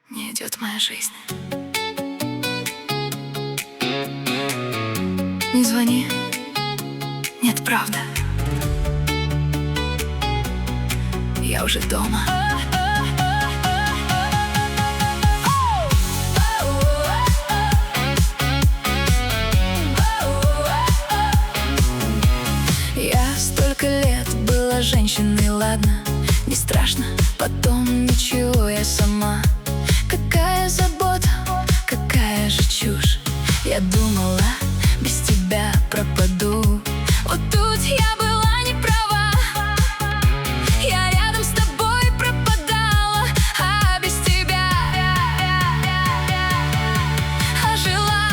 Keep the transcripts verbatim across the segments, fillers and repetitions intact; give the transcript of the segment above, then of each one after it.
Не идет моя жизнь. Не звони. Нет, правда. Я уже дома. Я столько лет была женщиной, ладно, не страшно, потом ничего, я сама. Какая забота, какая же чушь. Я думала, без тебя пропаду. Вот тут я была не права. Я рядом с тобой пропадала, а без тебя ожила.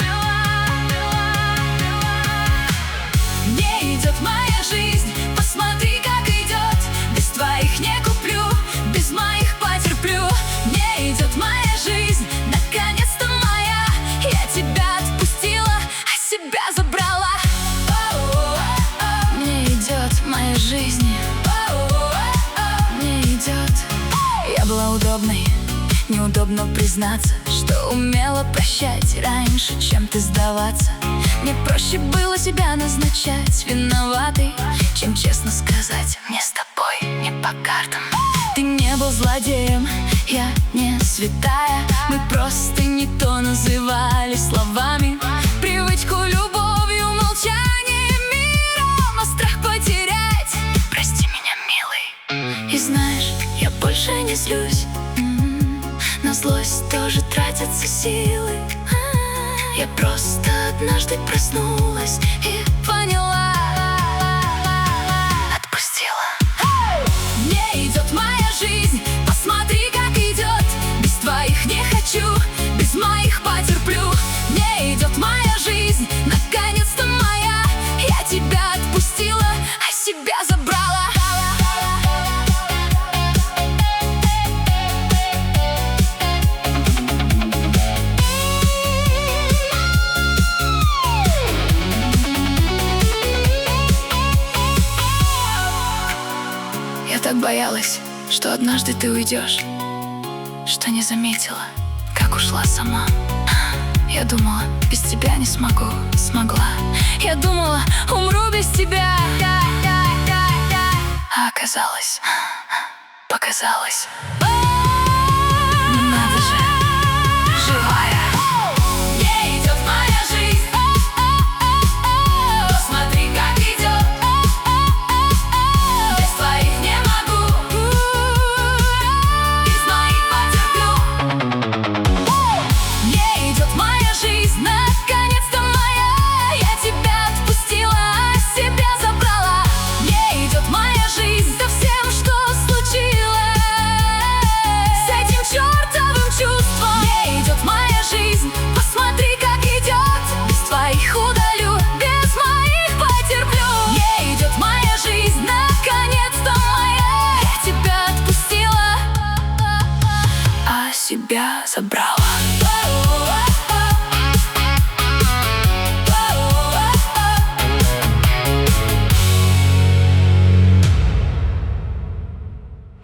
Не идет моя жизнь, посмотри, как идет. Без твоих не куплю, без моих потерплю. Не идет моя жизнь, наконец-то моя. Я тебя отпустила, а себя забрала. Не идет моя жизнь, не идет. Я была удобной, неудобно признаться, что умела прощать раньше, чем ты сдаваться. Мне проще было себя назначать виноватой, чем честно сказать: мне с тобой не по картам. Ты не был злодеем, я не святая. Мы просто не то называли словами. Привычку любовью, молчание миром, а страх потерять. Прости меня, милый. И знаешь, я больше не злюсь. М-м-м. На злость тоже тратятся силы. А-а-а. Я просто однажды проснулась и поняла. Отпустила. Не идет моя жизнь, посмотри, как идет. Без твоих не хочу, без моих потерплю. Не идет моя жизнь, наконец-то моя. Я тебя отпустила, а себя забрала. Я так боялась, что однажды ты уйдешь, что не заметила, как ушла сама. Я думала, без тебя не смогу, смогла. Я думала, умру без тебя. А оказалось, показалось. Надо же, живая. Не идет моя жизнь, посмотри, как идет. Без твоих не могу, без моих потерплю. Не идет моя жизнь, наконец-то моя. Я тебя отпустила, а себя забрала. Не идет моя жизнь со всем, что случилось, с этим чертовым чувством. Не идет моя жизнь, посмотри, как идет. Без твоих удалю, без моих потерплю. Не идет моя жизнь, наконец-то моя. Я тебя отпустила, а себя забрала.